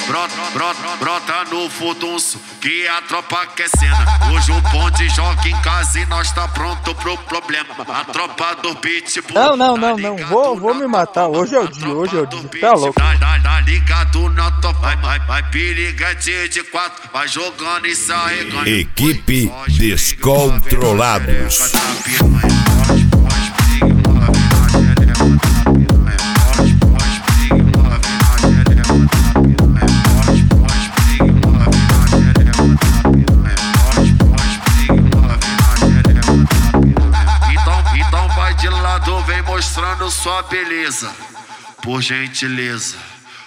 brota no furdunço, que a tropa quer cena. Hoje o bonde joga em casa e nós tá pronto pro problema. A tropa do pitbull. Não. Vou me matar. Hoje é o dia. Tá louco. Tá ligado na topa. Vai piriguete de 4. Vai jogando e sai ganha. Equipe Descontrolados. Então vai de lado, vem mostrando sua beleza. Por gentileza.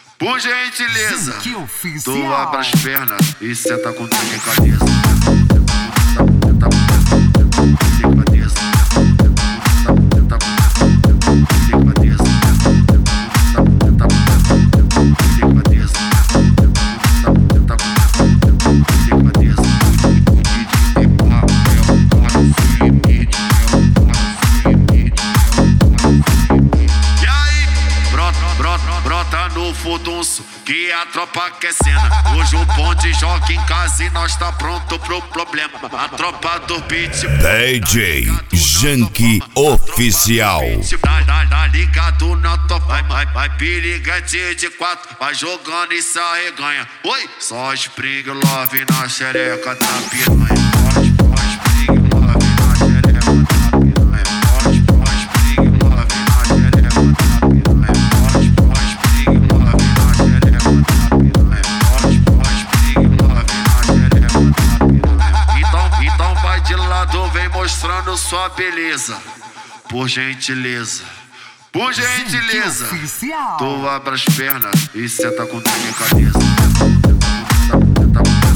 Tu abre as pernas e senta com delicadeza. Brota no furdunço, que a tropa quer cena. Hoje o bonde joga em casa e nós tá pronto pro problema. A tropa do pitbull. DJ Janky Oficial. Tá ligado na topa. Vai piriguete de 4. Vai jogando e sai ganha. Oi, só Spring Love na xereca da piranha. Então vai de lado, vem mostrando sua beleza. Por gentileza. Tu abre as pernas e senta com delicadeza.